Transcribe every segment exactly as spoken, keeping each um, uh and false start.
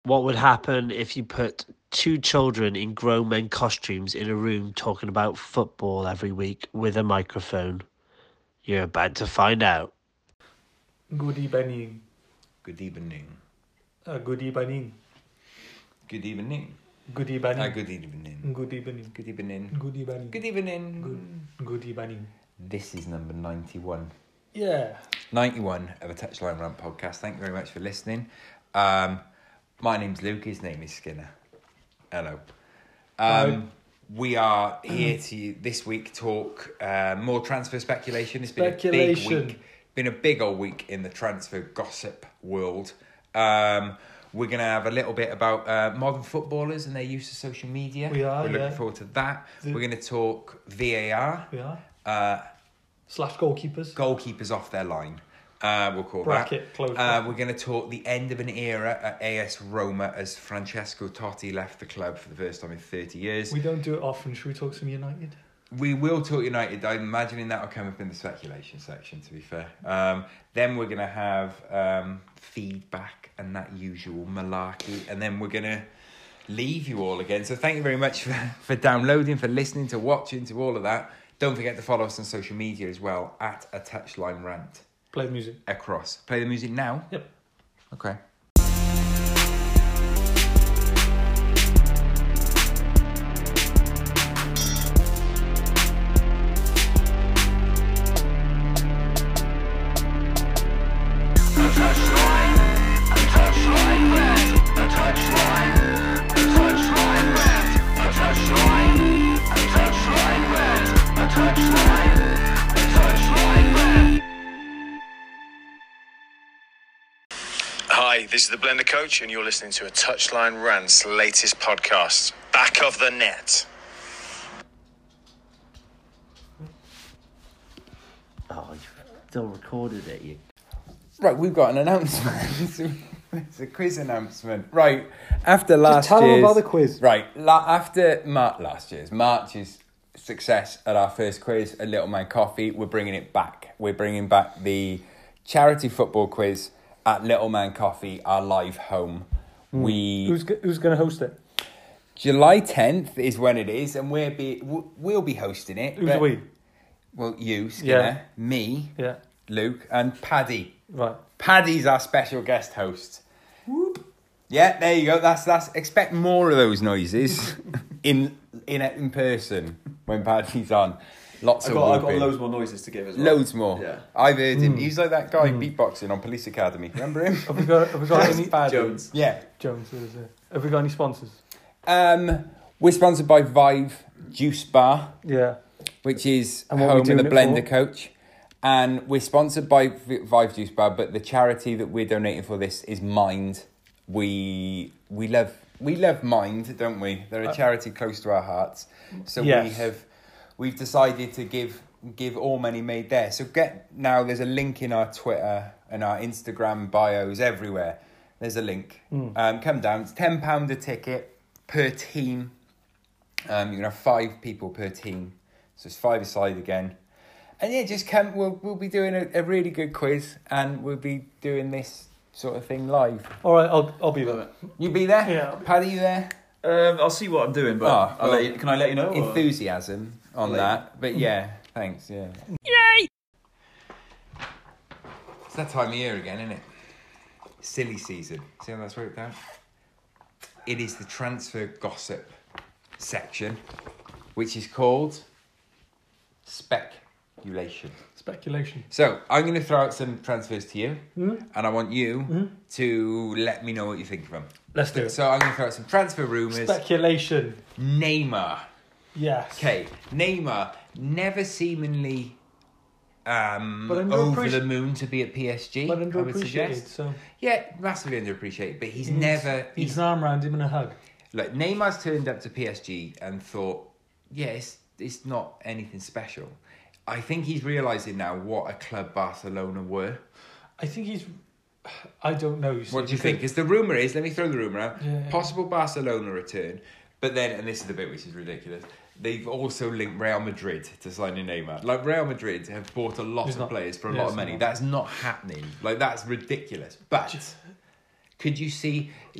What would happen if you put two children in grown men costumes in a room talking about football every week with a microphone? You're about to find out. Good evening. Good evening. Uh, good evening. Good evening. Good evening. Uh, good evening. Good evening. Good evening. Good evening. Good evening. Good, good evening. This is number ninety-one. Yeah. ninety-one of a Touchline Rant podcast. Thank you very much for listening. Um, my name's Luke. His name is Skinner. Hello. Um, we are here to this week talk uh, more transfer speculation. It's been a big week. Been a big old week in the transfer gossip world. Um, we're going to have a little bit about uh, modern footballers and their use of social media. We are, We're looking yeah. forward to that. The- We're going to talk V A R. We are. Uh, Slash goalkeepers. goalkeepers off their line. Uh, we'll call Bracket, that. close Uh, bracket. we're going to talk the end of an era at A S Roma as Francesco Totti left the club for the first time in thirty years. We don't do it often. Should we talk some United? We will talk United. I'm imagining that will come up in the speculation section, to be fair. Um, then we're going to have um, feedback and that usual malarkey. And then we're going to leave you all again. So thank you very much for, for downloading, for listening, to watching, to all of that. Don't forget to follow us on social media as well, at A Touchline Rant. Play the music. Across. Play the music now? Yep. Okay. Hi, this is the Blender Coach, and you're listening to a Touchline Rant's latest podcast, Back of the Net. Oh, you still recorded it, you. Right, we've got an announcement. It's a quiz announcement. Right, after last Just tell them year's... about the quiz. Right, la- after Mar- last year's, March's success at our first quiz at Little Man Coffee, we're bringing it back. We're bringing back the charity football quiz at Little Man Coffee, our live home. Mm. We Who's go- who's going to host it? July tenth is when it is, and we'll be w- we'll be hosting it. Who's but- we? Well, you, Skinner, Yeah. me, Yeah. Luke, and Paddy. Right. Paddy's our special guest host. Whoop. Yeah, there you go. That's that's. Expect more of those noises in in in person when Paddy's on. Lots I've of got, I've got whooping. loads more noises to give as well. Loads more. Yeah. I've heard him. Mm. He's like that guy beatboxing on Police Academy. Remember him? Have we got? Have we got That's any? Paddy. Jones. Yeah. Jones. What is it? Have we got any sponsors? Um, we're sponsored by Vive Juice Bar, Yeah. which is And what are home we of the doing it Blender for? Coach. And we're sponsored by V- Vive Juice Bar, but the charity that we're donating for this is Mind. We we love we love Mind, don't we? They're a charity close to our hearts. So we Yes. have we've decided to give give all money made there. So get now there's a link in our Twitter and our Instagram bios everywhere. There's a link. Mm. Um, come down. It's ten pound a ticket per team. Um, you can have five people per team, so it's five aside again. And yeah, just come. We'll we'll be doing a, a really good quiz, and we'll be doing this sort of thing live. All right. I'll I'll be there. You be there? Yeah. Paddy, you there? Um, I'll see what I'm doing, but Oh, I'll well, let you, can I let you know? or- Enthusiasm on Like- that, but yeah, thanks. Yeah. Yay! It's that time of year again, isn't it? Silly season. See how that's worked out? It is the transfer gossip section, which is called speculation. Speculation. So I'm going to throw out some transfers to you, Mm. and I want you Mhm. to let me know what you think of them. Let's do it. So I'm going to throw out some transfer rumours. Speculation. Neymar. Yes. Okay, Neymar never seemingly um, But over underappreci- the moon to be at P S G. But I would underappreciated. suggest. So Yeah, massively underappreciated, but he's he needs- never. He needs He's, an arm around him and a hug. look, Neymar's turned up to P S G and thought, yeah, it's, it's not anything special. I think he's realising now what a club Barcelona were. I think he's. I don't know. You see, What do you because- think? Because the rumour is, let me throw the rumour out, Yeah, yeah. possible Barcelona return, but then, and this is the bit which is ridiculous, they've also linked Real Madrid to signing Neymar. Like, Real Madrid have bought a lot It's of not- players for a yeah, lot it's of money. not. That's not happening. Like, that's ridiculous. But could you see, look,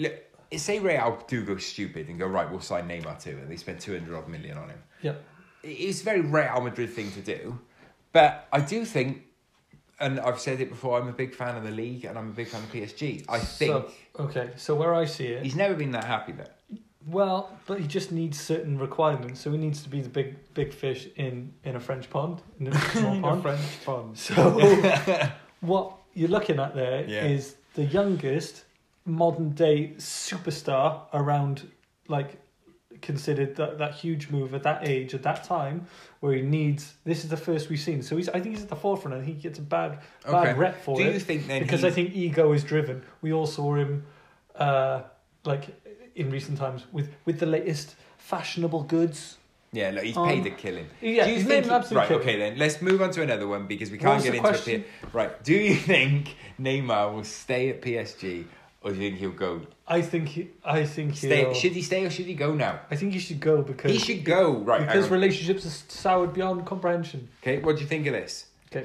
say Real do go stupid and go, right, we'll sign Neymar too, and they spend two hundred odd million on him. Yep. It's a very Real Madrid thing to do, but I do think, and I've said it before, I'm a big fan of the league and I'm a big fan of P S G. I think So, okay, so where I see it, he's never been that happy there. well, but he just needs certain requirements. So he needs to be the big big fish in, in a French pond, in a small In a pond. French pond. So what you're looking at there is Yeah. the youngest modern day superstar around, like, considered that, that huge move at that age, at that time, where he needs, this is the first we've seen. So he's, I think he's at the forefront. I think he gets a bad, bad Okay. rep for Do it. you think then Because I he's- think ego is driven. We all saw him, uh, like, in recent times with, with the latest fashionable goods. Yeah, look, he's Um, paid a killing. yeah, do you he's think made an he- absolute right? killing. Okay, then let's move on to another one because we What can't was get the into question? it. Right? Do you think Neymar will stay at P S G, or do you think he'll go? I think he, I think Stay? he'll, Should he stay or should he go now? I think he should go because He should go. Right? hang because on. relationships are soured beyond comprehension. Okay, what do you think of this? Okay.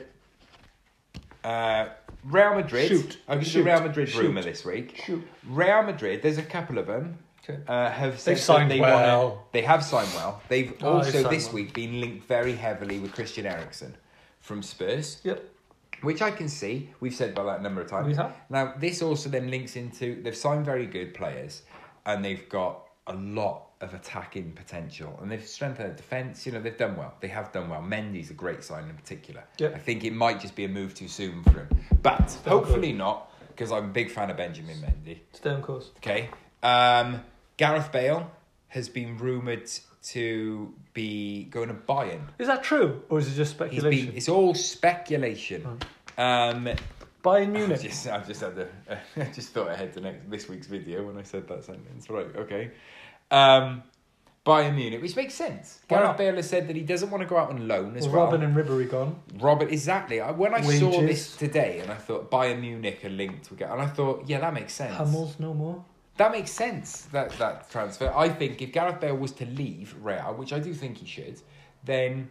Uh, Real Madrid. Shoot. I got Shoot. the Real Madrid Shoot. rumor this week. Shoot. Real Madrid. There's a couple of them. Okay. Uh, have said They've signed that they well. Wanna, they have signed well. They've Oh, also they've signed this well. week been linked very heavily with Christian Eriksen from Spurs. Yep. Which I can see. We've said about that a number of times. We have. Now, this also then links into... They've signed very good players and they've got a lot of attacking potential and they've strengthened their defence. You know, they've done well. They have done well. Mendy's a great sign in particular. Yep. I think it might just be a move too soon for him. But Still hopefully good. not, because I'm a big fan of Benjamin Mendy. Stay on course. Okay. Um, Gareth Bale has been rumoured to be going to Bayern. Is that true, or is it just He's speculation? been, it's all speculation. Um, Bayern I Munich. just, I just had the, I just thought ahead to next this week's video when I said that sentence. Right, okay. Um, Bayern Munich, which makes sense. Why Gareth not? Bale has said that he doesn't want to go out on loan as Well, well. Robin and Ribery gone. Robert, exactly. I- When I saw Wages. this today, and I thought Bayern Munich are linked together, and I thought, yeah, that makes sense. Hummels no more. That makes sense, that, that transfer. I think if Gareth Bale was to leave Real, which I do think he should, then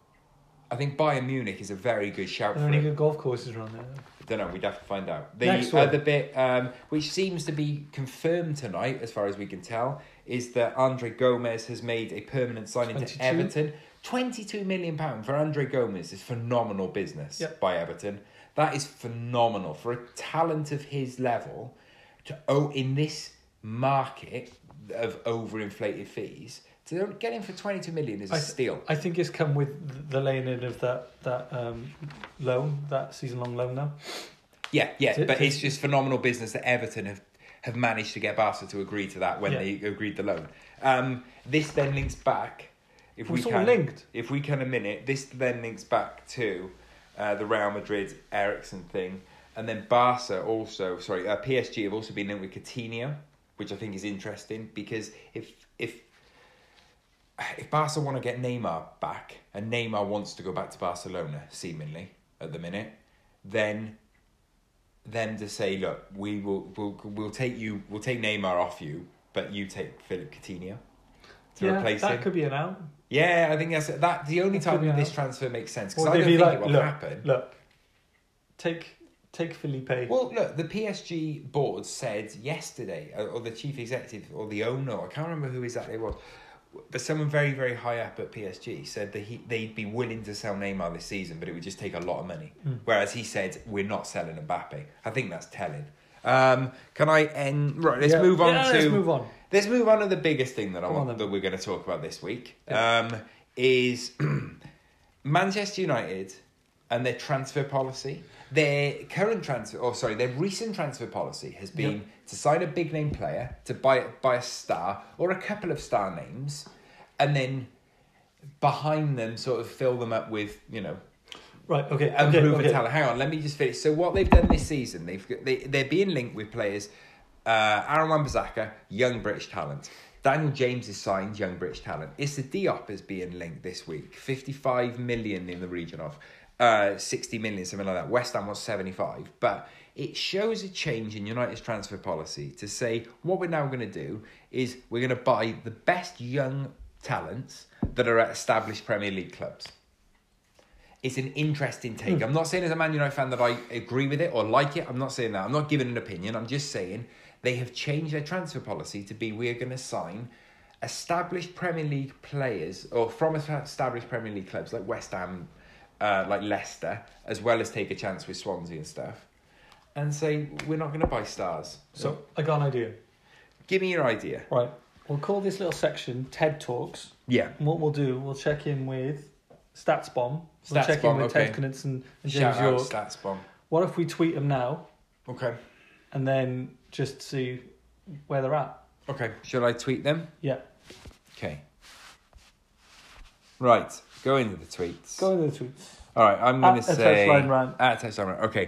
I think Bayern Munich is a very good shout Are for there any him. good golf courses around there? Don't know, we'd have to find out. The Next one. other bit, um, which seems to be confirmed tonight, as far as we can tell, is that Andre Gomez has made a permanent signing to twenty-two? Everton. twenty-two million pounds for Andre Gomez is phenomenal business Yep. by Everton. That is phenomenal. For a talent of his level, to oh, in this market of overinflated fees, to get him for twenty-two million is a I th- steal. I think it's come with the laying in of that that um, loan, that season long loan now. Yeah, yeah, To- but to- it's just phenomenal business that Everton have, have managed to get Barca to agree to that when Yeah. they agreed the loan. Um, this then links back, if We're we sort of can, linked. if we can a minute. This then links back to uh, the Real Madrid Eriksen thing, and then Barca also. Sorry, uh, P S G have also been linked with Coutinho, which I think is interesting because if if if Barca want to get Neymar back and Neymar wants to go back to Barcelona, seemingly at the minute, then. Them to say, look, we will we'll, we'll take you, we'll take Neymar off you, but you take Philip Coutinho to Yeah, replace that him. could be an out. Yeah, I think that's that. The only That could time be this out. transfer makes sense because Or I they'd don't be think like, it will look, happen. look, take take Felipe. Well, look, the P S G board said yesterday, or or the chief executive or the owner, I can't remember who exactly it was, but someone very, very high up at P S G said that he they'd be willing to sell Neymar this season, but it would just take a lot of money. Mm. Whereas he said, we're not selling Mbappe. I think that's telling. Um, can I end? Right, let's Yeah. move on Yeah, to... let's move on. Let's move on to the biggest thing that I Come on want then. that we're going to talk about this week. Yeah. Um, is Manchester United and their transfer policy. Their current transfer, or sorry, their recent transfer policy has been Yep. to sign a big name player, to buy buy a star or a couple of star names, and then behind them sort of fill them up with, you know, Right, okay, okay, unproven okay. talent. Hang on, let me just finish. So what they've done this season, they've got- they they're being linked with players. Uh, Aaron Wan-Bissaka, young British talent. Daniel James is signed, young British talent. Issa Diop is being linked this week. fifty-five million in the region of uh, sixty million, something like that. West Ham was seventy-five. But it shows a change in United's transfer policy to say what we're now going to do is we're going to buy the best young talents that are at established Premier League clubs. It's an interesting take. I'm not saying as a Man United fan that I agree with it or like it. I'm not saying that. I'm not giving an opinion. I'm just saying they have changed their transfer policy to be we're going to sign established Premier League players or from established Premier League clubs like West Ham, uh, like Leicester, as well as take a chance with Swansea and stuff, and say we're not going to buy stars. So I got an idea. Give me your idea. Right, we'll call this little section Ted Talks. Yeah. And what we'll do, we'll check in with StatsBomb. We'll Stats check Bomb, in with okay. Ted Knudsen and James Shout out York. Stats Bomb. What if we tweet them now Okay. and then just see where they're at? Okay. Shall I tweet them? Yeah. Okay. Right. Go into the tweets. Go into the tweets. All right. I'm going to At a say touchline rant. at a touchline rant. Okay.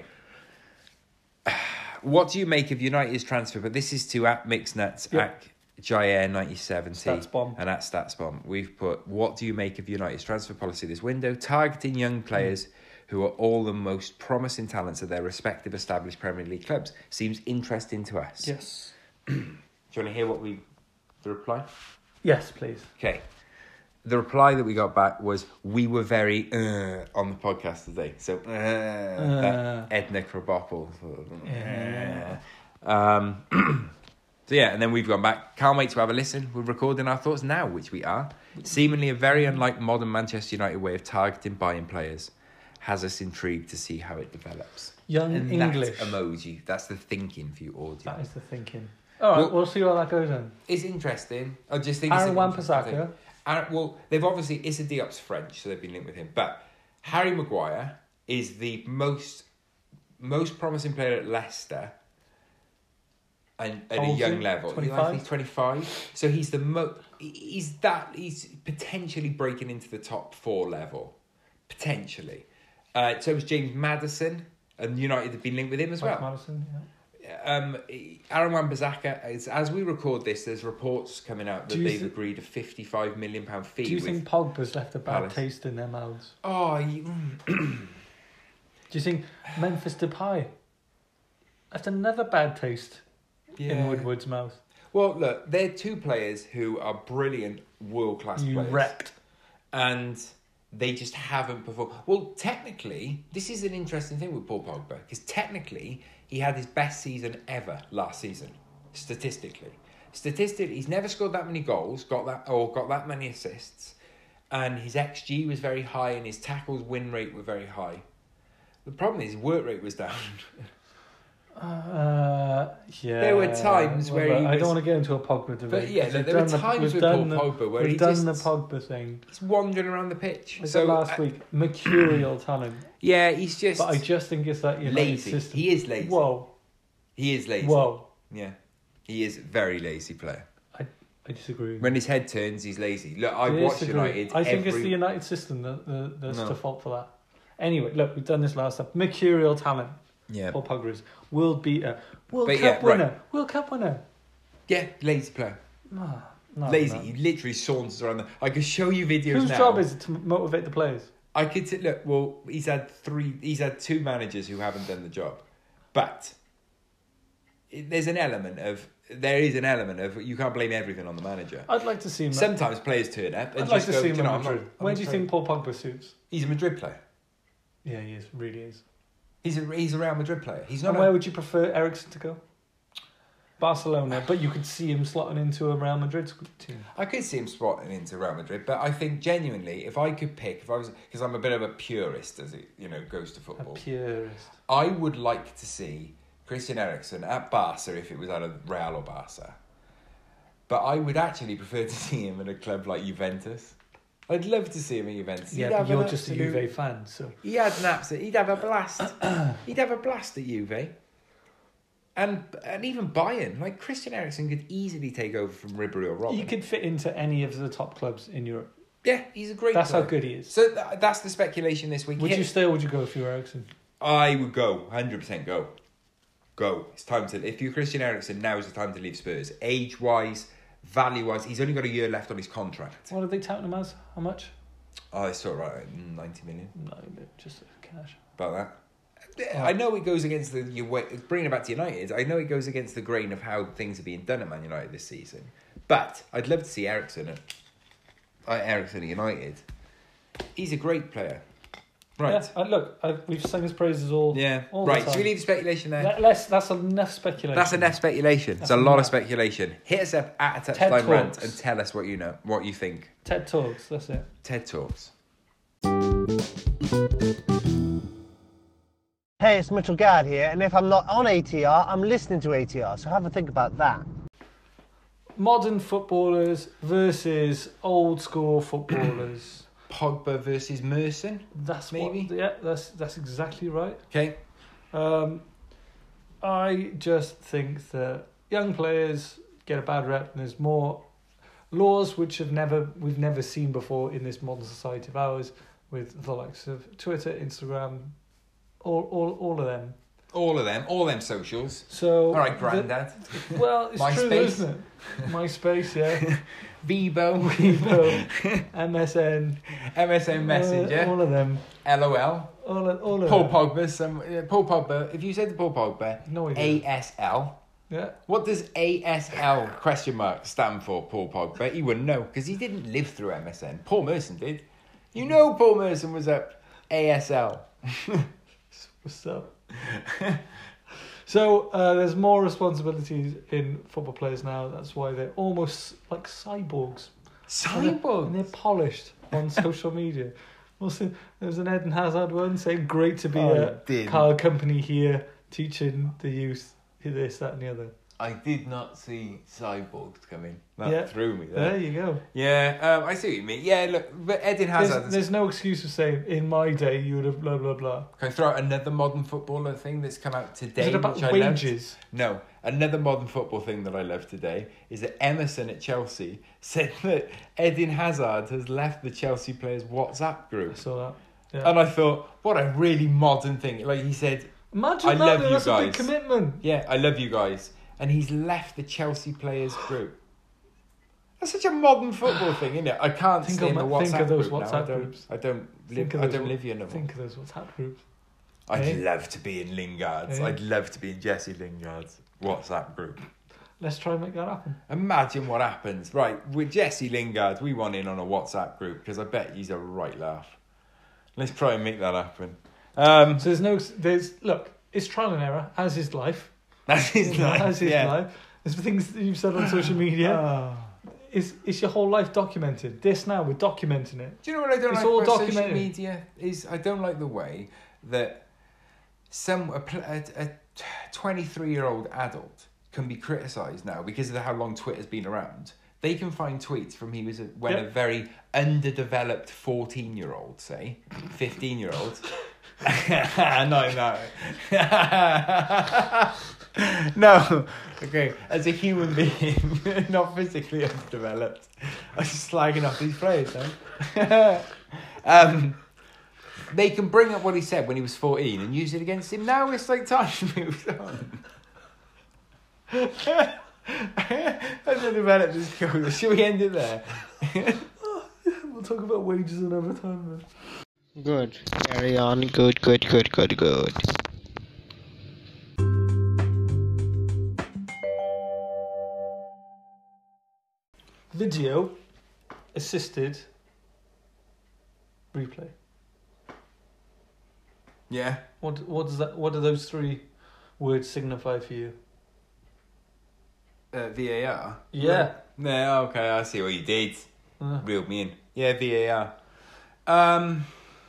What do you make of United's transfer? But this is to at Mixnuts, Yep. at Jair ninety seventy, StatsBomb. and at StatsBomb. We've put, what do you make of United's transfer policy this window? Targeting young players who are all the most promising talents of their respective established Premier League clubs. Seems interesting to us. Yes. Do you want to hear what we, the reply? Yes, please. Okay. The reply that we got back was, we were very uh, on the podcast today. So, uh, that Edna Krabappel. Yeah. Um, so, yeah, and then we've gone back. Can't wait to have a listen. We're recording our thoughts now, which we are. Seemingly a very unlike modern Manchester United way of targeting buying players. Has us intrigued to see how it develops. Young and English. That's emoji. That's the thinking for you audience. That is the thinking. All right, Well- we'll see how that goes then. It's interesting. I just think Aaron it's an interesting thing. Wan-Bissaka. Aaron, well, they've obviously Issa Diop's French, so they've been linked with him. But Harry Maguire is the most most promising player at Leicester, and at How a old is young he? level. twenty-five? I think he's twenty-five. So he's the mo. He's that. He's potentially breaking into the top four level, potentially. Uh, so was James Maddison, and United have been linked with him as Mike well. Madison, yeah. Um, Aaron Wan-Bissaka, is, as we record this, there's reports coming out that Do you they've th- agreed a fifty-five million pound fee. Do you with, think Pogba's left a bad Palace. taste in their mouths? Oh, you, Do you think Memphis Depay left another bad taste yeah. in Woodward's mouth? Well, look, they're two players who are brilliant, world class You players, wrecked. and they just haven't performed. Well, technically, this is an interesting thing with Paul Pogba because technically he had his best season ever last season, statistically. Statistically, he's never scored that many goals, got that or got that many assists, and his X G was very high, and his tackles win rate were very high. The problem is, his work rate was down. Uh, yeah. There were times where well, he I was- don't want to get into a Pogba debate. But yeah, 'cause there- we've there were done the- times we've with done Paul the- Pogba where we've he done just- the Pogba thing. He's wandering around the pitch. I So said last uh, week, mercurial talent. yeah, he's just But I just think it's that United lazy. system. He is lazy. Whoa, He is lazy. whoa. Yeah, he is a very lazy player. I, I disagree. When his head turns, he's lazy. Look, I I watch disagree. United. I think every... it's the United system that, that that's No. to fault for that. Anyway, look, we've done this last time. Mercurial talent. yeah, Paul Pogba is world beater, World But Cup yeah, right. winner, World Cup winner. yeah, lazy player. No, no, lazy. no. He literally saunters around. The... I could show you videos Whose now. job is it to motivate the players? I could t- look. Well, he's had three. He's had two managers who haven't done the job, but it, there's an element of there is an element of you can't blame everything on the manager. I'd like to see him. Sometimes players turn up and I'd like just to go, see him "Do in you know, I'm Madrid. not- I'm Where not do you trying-" think Paul Pogba suits? He's a Madrid player? Yeah, he is. Really is. He's a he's a Real Madrid player. He's not. And a, where would you prefer Eriksen to go? Barcelona, but you could see him slotting into a Real Madrid team. I could see him spotting into Real Madrid, but I think genuinely, if I could pick, if I was, because I'm a bit of a purist as it you know goes to A football, purist. I would like to see Christian Eriksen at Barca if it was out of Real or Barca. But I would actually prefer to see him in a club like Juventus. I'd love to see him at Juventus. Yeah, He'd but have you're an just a absolute- Juve fan, so He had an absolute. He'd have a blast. He'd have a blast at Juve. And and even Bayern, like Christian Eriksen could easily take over from Ribery or Robben. he could fit into any of the top clubs in Europe. Yeah, he's a great. That's player. how good he is. So th- that's the speculation this week. Would Yeah, you stay or would you go if you were Eriksen? I would go, one hundred percent go. Go. It's time to... If you're Christian Eriksen, now is the time to leave Spurs. Age-wise, value-wise, he's only got a year left on his contract. What are they touting him as? How much? Oh, I saw it right, like ninety million. No, just cash. About that. I know it goes against the... You wait, bringing it back to United, I know it goes against the grain of how things are being done at Man United this season. But I'd love to see Eriksen at... Uh, Eriksen at United. He's a great player. Right. Yeah, uh, look, I, we've sung his praises all. Yeah. all the Right. time. So we leave the speculation there. Let- Let's. That's enough speculation. That's enough speculation. That's It's a lot of enough. speculation. Hit us up at a TED touchline rant Talks. and tell us what you know, what you think. TED Talks. That's it. TED Talks. Hey, it's Mitchell Gad here, and if I'm not on A T R, I'm listening to A T R, so have a think about that. Modern footballers versus old school footballers. Pogba versus Merson. That's Maybe. What, yeah, that's that's exactly right. Okay. Um, I just think that young players get a bad rep, and there's more laws which have never we've never seen before in this modern society of ours, with the likes of Twitter, Instagram, all all all of them. All of them. All them socials. So All right, the- Grandad. well, it's true, though, MySpace. isn't it? MySpace, yeah. Bebo. Bebo, M S N, M S N Messenger. all, all of them, LOL. all of, all of Paul them. Pogba. Some uh, Paul Pogba. If you said to Paul Pogba, No idea. A S L. Yeah. What does A S L question mark stand for, Paul Pogba? He wouldn't know because he didn't live through M S N. Paul Merson did. You know Paul Merson was up A S L. What's up? So uh, there's more responsibilities in football players now. That's why they're almost like cyborgs. And they're, and Cyborg. they're polished on social media. Also, there was an Eden Hazard one saying, "Great to be Oh, a you did. car company here, teaching the youth this, that, and the other." I did not see cyborgs coming. That Yeah. threw me There there. you go. Yeah, um, I see what you mean. Yeah, look, but Eden Hazard. There's, there's no excuse for saying, "In my day, you would have blah blah blah." Can I throw out another modern footballer thing that's come out today? Is it about which I loved? wages? No, another modern football thing that I love today is that Emerson at Chelsea said that Eden Hazard has left the Chelsea players' WhatsApp I group. saw that. Yeah. And I thought, what a really modern thing. Like he said, Imagine I that. love though, you that's a big guys. commitment. yeah, I love you guys. And he's left the Chelsea players' group. That's such a modern football thing, isn't it? I can't Think stay of in the my- WhatsApp think of those group now. WhatsApp I don't, groups. I don't Think live, of I those don't wa- live here no more. Think of those WhatsApp groups. I'd Eh? love to be in Lingard's. Eh? I'd love to be in Jesse Lingard's WhatsApp group. Let's try and make that happen. Imagine what happens. Right, with Jesse Lingard, we want in on a WhatsApp group because I bet he's a right laugh. Let's try and make that happen. Um, So there's no, there's look, it's trial and error, as is life. that's his life. As is yeah. life. There's things that you've said on social media. Oh. It's, it's your whole life documented. This now, we're documenting it. Do you know what I don't It's like all about social documented. media? Is I don't like the way that some a, pl- a, a twenty-three-year-old adult can be criticised now because of how long Twitter's been around. They can find tweets from he was a, when Yeah. a very underdeveloped fourteen-year-old, say, fifteen-year-old. no, no. No, okay, as a human being, not physically underdeveloped. I'm just slagging off these players, huh? um, they can bring up what he said when he was fourteen and use it against him. Now it's like time moves on. Underdeveloped is cool. Should we end it there? We'll talk about wages another time, man. Good. Carry on. Good, good, good, good, good. Video assisted replay. Yeah. What what does that? What do those three words signify for you? Uh, V A R. Yeah. No, okay, I see what you did. Uh, Reeled me in. Yeah, V A R. Um,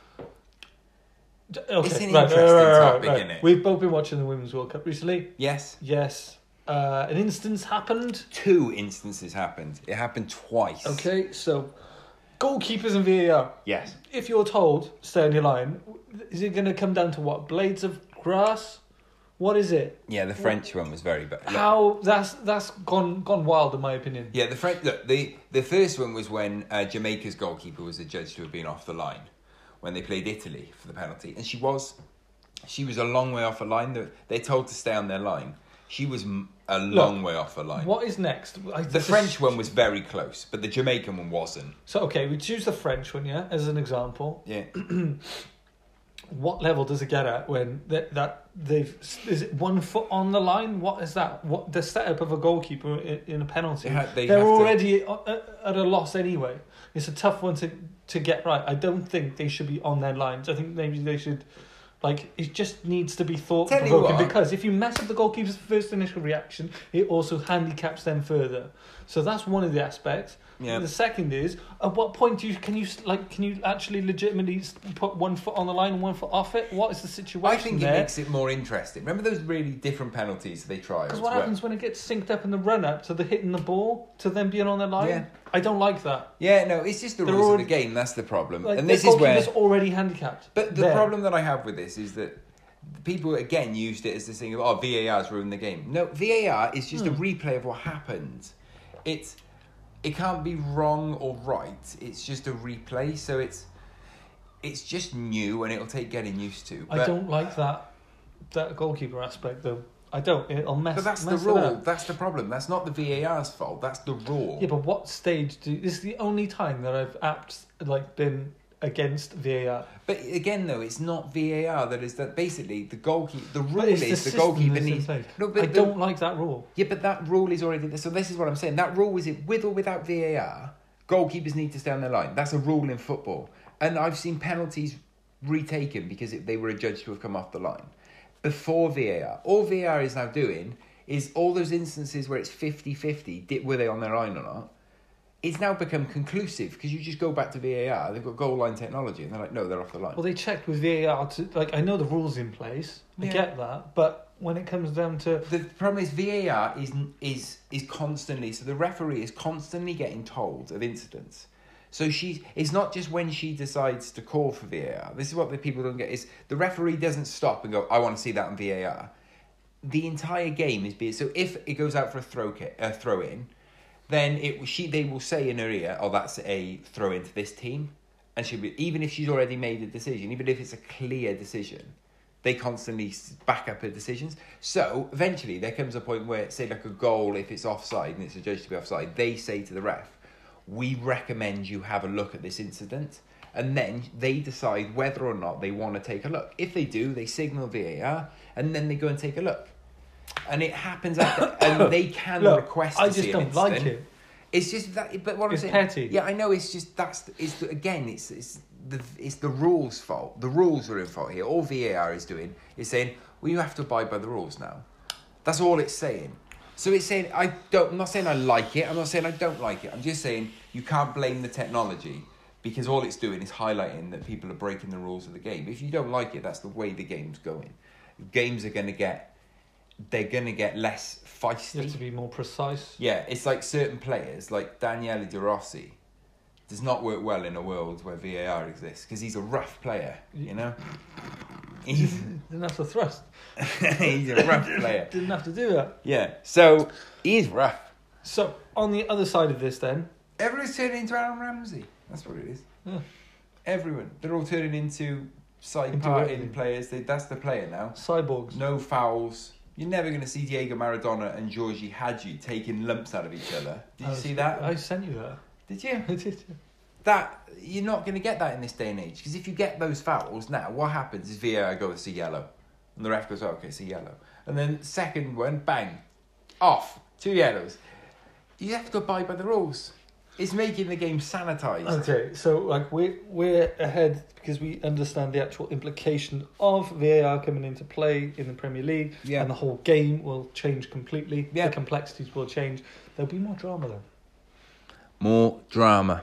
d- okay. It's an right, interesting right, right, right, topic, right. innit? We've both been watching the Women's World Cup recently. yes. Yes. Uh, an instance happened. Two instances happened. It happened twice. Okay, so goalkeepers and V A R. Yes. If you're told stay on your line, is it going to come down to what? Blades of grass? What is it? Yeah, the French one was very bad. Look, How that's that's gone gone wild in my opinion. yeah, the French. Look, the the first one was when uh, Jamaica's goalkeeper was adjudged to have been off the line when they played Italy for the penalty, and she was, she was a long way off the line. They they told to stay on their line. She was m- a long way off the line. What is next? I, The this is- French one was very close, but the Jamaican one wasn't. So okay, we choose the French one, yeah, as an example. Yeah. What level does it get at when that that they've is it one foot on the line? What is that? What the setup of a goalkeeper in, in a penalty? They ha- they They're have to- already a- a- at a loss anyway. It's a tough one to to get right. I don't think they should be on their lines. I think maybe they should, like, it just needs to be thought Tell you provoking what. because if you mess up the goalkeeper's first initial reaction, it also handicaps them further. So that's one of the aspects. Yeah. The second is, at what point do you can you like can you actually legitimately put one foot on the line and one foot off it? What is the situation I think there? it makes it more interesting. Remember those really different penalties they tried? Because what happens when it gets synced up in the run up to the hitting the ball to them being on their line? Yeah. I don't like that. Yeah, no, it's just the They're rules already- of the game. That's the problem. Like, and the this is where. goalkeeper's already handicapped. But the there. problem that I have with this is that people again used it as this thing of oh V A R's ruined the game. No, V A R is just Hmm. a replay of what happened. It's it can't be wrong or right. It's just a replay, so it's it's just new and it'll take getting used to. But, I don't like that that goalkeeper aspect though. I don't. It'll mess. But that's the mess it rule. up. That's the problem. That's not the V A R's fault. That's the rule. Yeah, but what stage do? This is the only time that I've apt like been against V A R. But again, though, it's not V A R that is that. Basically, the goalkeeper. The rule But it's is the the goalkeeper system that's in needs. place. No, but I the- don't like that rule. Yeah, but that rule is already there. So this is what I'm saying. That rule is it with or without V A R. Goalkeepers need to stay on their line. That's a rule in football. And I've seen penalties retaken because it, they were adjudged to have come off the line before V A R. All V A R is now doing is all those instances where it's fifty-fifty, did, were they on their line or not? It's now become conclusive because you just go back to V A R. They've got goal line technology, and they're like, no, they're off the line. Well, they checked with V A R to like. I know the rules in place. I Yeah. get that, but when it comes down to The problem is V A R is is is constantly so the referee is constantly getting told of incidents. So she it's not just when she decides to call for V A R. This is what the people don't get is the referee doesn't stop and go, I want to see that on V A R. The entire game is being so if it goes out for a throw kick, a throw in, then it she they will say in her ear, oh that's a throw in to this team, and she'll be even if she's already made a decision, even if it's a clear decision. They constantly back up her decisions. So, eventually, there comes a point where, say, like a goal, if it's offside and it's adjudged to be offside, they say to the ref, we recommend you have a look at this incident. And then they decide whether or not they want to take a look. If they do, they signal V A R, and then they go and take a look. And it happens after, and they can Look, request to I see just an don't like incident. it. It's just that, but what It's I'm saying, petty. yeah, I know. It's just that's it's again, it's it's the it's the rules' fault. The rules are in fault here. All V A R is doing is saying, well, you have to abide by the rules now. That's all it's saying. So it's saying I don't. I'm not saying I like it. I'm not saying I don't like it. I'm just saying you can't blame the technology because all it's doing is highlighting that people are breaking the rules of the game. If you don't like it, that's the way the game's going. Games are going to get. They're going to get less feisty. you have to be more precise. Yeah, it's like certain players, like Daniele De Rossi, does not work well in a world where V A R exists because he's a rough player, you know? He's, Didn't have to thrust. he's a rough player. Didn't have to do that. Yeah, so he's rough. So on the other side of this, then Everyone's turning into Aaron Ramsey. That's what it is. Yeah. Everyone. They're all turning into side Into parting everything. players. They, that's the player now. cyborgs. No fouls. You're never going to see Diego Maradona and Georgie Hadji taking lumps out of each other. Did I you was- see that? I sent you that. Did you? I did. That you're not going to get that in this day and age because if you get those fouls now, what happens is V A R goes to see yellow, and the ref goes, oh, "Okay, see yellow," and then second one, bang, off, two yellows. You have to abide by the rules. It's making the game sanitised. Okay, so like we're we're ahead because we understand the actual implication of V A R coming into play in the Premier League, Yeah. and the whole game will change completely. Yeah. The complexities will change. There'll be more drama though. More drama.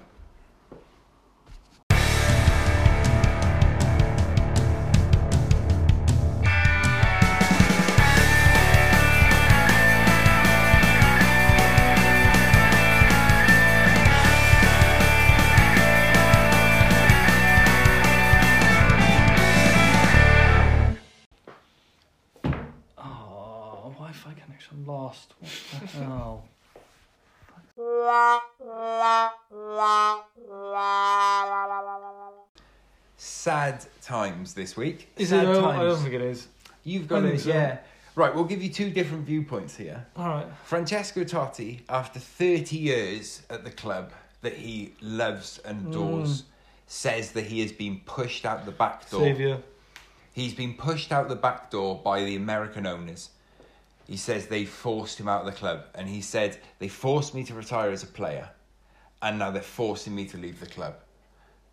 Oh, Wi-Fi connection lost. What the hell? Sad times this week. Is Sad it? I don't, times. I don't think it is. You've got I think it, so. yeah. Right, we'll give you two different viewpoints here. All right. Francesco Totti, after thirty years at the club that he loves and adores, says that he has been pushed out the back door. Saviour. He's been pushed out the back door by the American owners. He says they forced him out of the club. And he said, they forced me to retire as a player. And now they're forcing me to leave the club.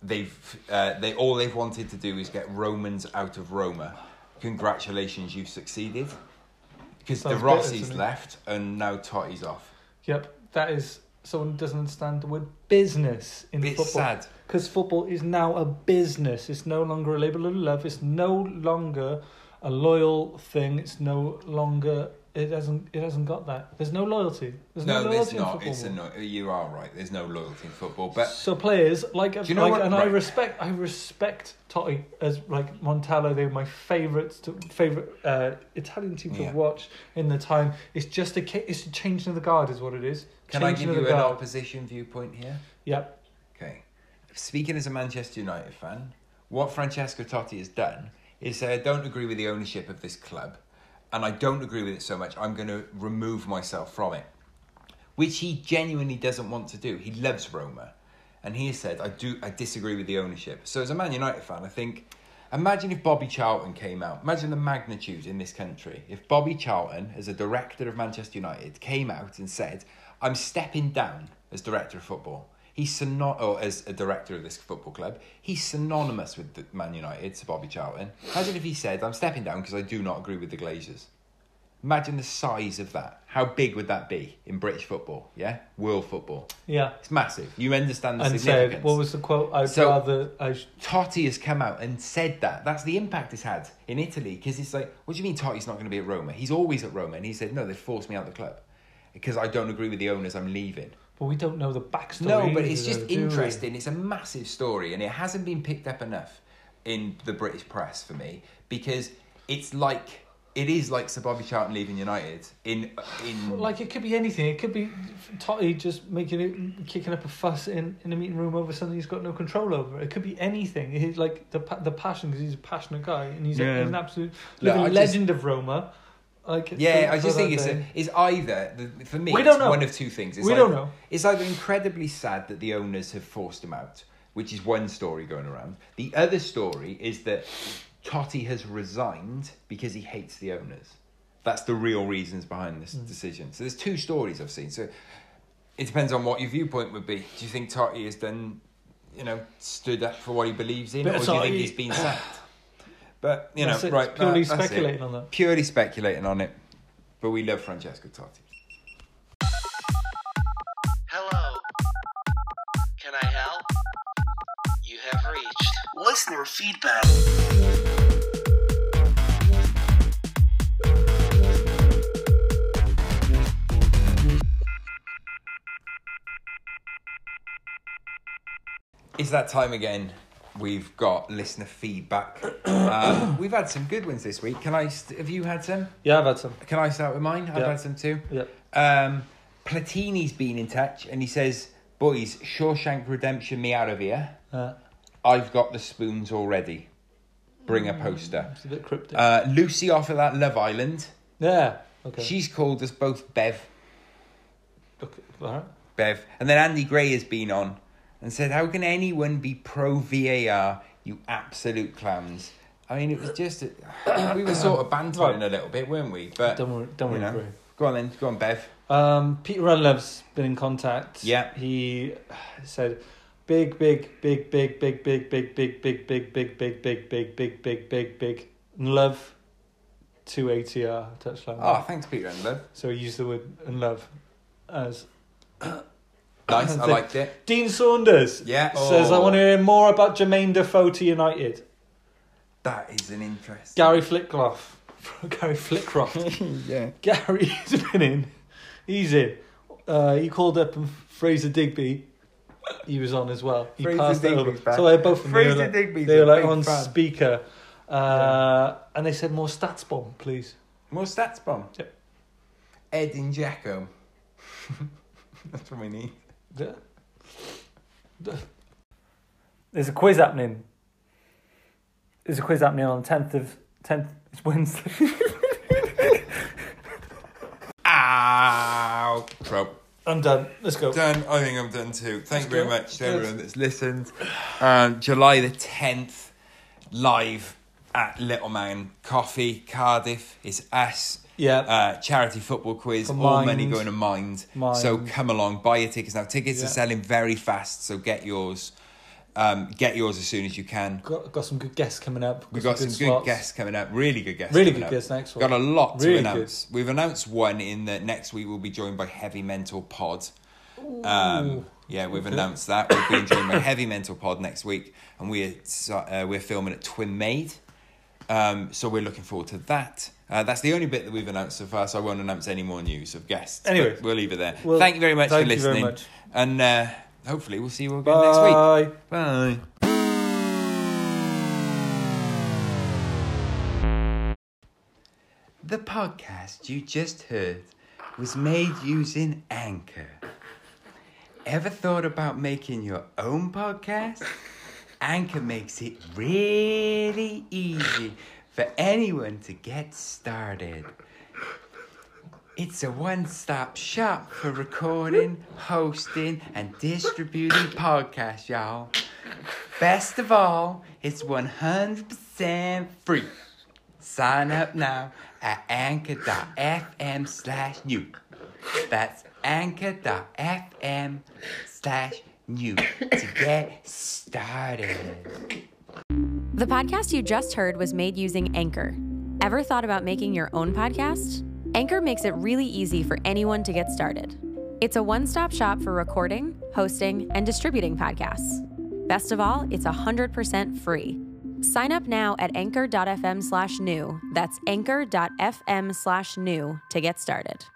they've uh, they all they've wanted to do is get Romans out of Roma. Congratulations, you've succeeded. Because De Sounds Rossi's bitter to me. left and now Totti's off. Yep, that is someone who doesn't understand the word business in It's football. sad. Because football is now a business. It's no longer a label of love. It's no longer a loyal thing. It's no longer. It hasn't. It hasn't got that. There's no loyalty. There's no, No, loyalty there's in not. football. It's a no, you are right. There's no loyalty in football, but So players like, you know like what? and I Right. respect I respect Totti as like Montella. They were my favourites, to, favourite uh, Italian team to Yeah. watch in the time. It's just a ca- it's a changing of the guard, is what it is. can I Changing give of you the an guard. opposition viewpoint here? Yep. Okay. Speaking as a Manchester United fan, what Francesco Totti has done is say, I don't agree with the ownership of this club, and I don't agree with it so much, I'm going to remove myself from it. Which he genuinely doesn't want to do. He loves Roma. And he has said, I do, I disagree with the ownership. So as a Man United fan, I think, imagine if Bobby Charlton came out. Imagine the magnitude in this country. If Bobby Charlton, as a director of Manchester United, came out and said, I'm stepping down as director of football. He's syno- or as a director of this football club. He's synonymous with the Man United, Sir Bobby Charlton. Imagine if he said, I'm stepping down because I do not agree with the Glazers. Imagine the size of that. How big would that be in British football? Yeah? World football. Yeah. It's massive. You understand the And significance. said, what was the quote? I'd So- rather. I sh- Totti has come out and said that. That's the impact it's had in Italy. Because it's like, what do you mean Totti's not going to be at Roma? He's always at Roma. And he said, no, they forced me out of the club. Because I don't agree with the owners, I'm leaving. but we don't know the backstory. No, but either, it's just though, do we? interesting. It's a massive story, and it hasn't been picked up enough in the British press for me, because it's like it is like Sir Bobby Charlton leaving United in in Like, it could be anything. It could be Totti just making it, kicking up a fuss in, in a meeting room over something he's got no control over. It could be anything. He's like the pa- the passion, because he's a passionate guy and he's, a, Yeah. he's an absolute Look, living I just- legend of Roma. Like, yeah. for- I for just think that it's day. a, it's either the, for me. We it's don't know. one of two things. It's We either, don't know. It's either incredibly sad that the owners have forced him out, which is one story going around. The other story is that Totti has resigned because he hates the owners. That's the real reasons behind this Mm. decision. So there's two stories I've seen. So it depends on what your viewpoint would be. Do you think Totti has done, you know, stood up for what he believes in, But or do you think Totti- he's been sacked? But you know, That's it. right? It's purely that- that's speculating it. on that. Purely speculating on it. But we love Francesco Totti. Hello. Can I help? You have reached listener feedback. It's that time again. We've got listener feedback. Um, we've had some good ones this week. Can I? St- have you had some? Yeah, I've had some. Can I start with mine? I've Yeah. had some too. Yeah. Um, Platini's been in touch and he says, "Boys, Shawshank Redemption me out of here. Uh, I've got the spoons already. Bring a poster." it's a bit cryptic. Uh, Lucy off of that Love Island. yeah. Okay. She's called us both Bev. okay. All right. Bev. And then Andy Gray has been on and said, "How can anyone be pro V A R, you absolute clowns?" I mean, it was just... A, we were sort of bantering a little bit, weren't we? But Don't worry. Don't you worry. know. Gray. Go on then. Go on, Bev. Um, Peter Runlove's been in contact. Yeah. He said, big, big, big, big, big, big, big, big, big, big, big, big, big, big, big, big, big, big love to A T R touchline. Oh, thanks, Peter and Love. So he used the word and love as Nice, I liked it. Dean Saunders. Yeah. Says, I Oh. want to hear more about Jermaine Defoe to United. That is an interest. Gary Flickcroft. Gary Flickcroft. Yeah. Gary's been in. He's in. Uh, he called up and Fraser Digby. He was on as well. He Fraser passed it over. Digby's back. So they both Fraser they were like, Digby's they a were like big on fan. speaker, uh, and they said more stats bomb, please. More stats bomb. Yep. Ed and Jacko. That's what we need. Yeah. There's a quiz happening. There's a quiz happening on tenth of tenth. It's Wednesday. Ow. Trope. I'm done. Let's go. Done. I think I'm done too. Thank you very go. much to Good. everyone that's listened. Um, July the tenth, live at Little Man Coffee, Cardiff. It's us. Yeah. Uh, charity football quiz. For all Mind. money going to Mind. Mind. So come along, buy your tickets now. Tickets Yeah. are selling very fast, so get yours. Um, get yours as soon as you can. Got, got some good guests coming up. We've got some good slots. guests coming up. Really good guests. Really coming good up. guests next week. Got a lot to Really announce. We've announced one in that next week we'll be joined by Heavy Mental Pod. Um, yeah, we've Okay. announced that we're being joined by Heavy Mental Pod next week, and we're uh, we're filming at Twin Maid. Um, so we're looking forward to that. Uh, that's the only bit that we've announced so far, so I won't announce any more news of guests. Anyway. But we'll leave it there. Well, thank you very much for thank you very listening. much. And uh, hopefully we'll see you all again Bye. next week. Bye. The podcast you just heard was made using Anchor. Ever thought about making your own podcast? Anchor makes it really easy for anyone to get started. It's a one-stop shop for recording, hosting, and distributing podcasts, y'all. Best of all, it's one hundred percent free. Sign up now at anchor.fm slash new. That's anchor.fm slash new to get started. The podcast you just heard was made using Anchor. Ever thought about making your own podcast? Anchor makes it really easy for anyone to get started. It's a one-stop shop for recording, hosting, and distributing podcasts. Best of all, it's one hundred percent free. Sign up now at anchor.fm slash new. That's anchor.fm slash new to get started.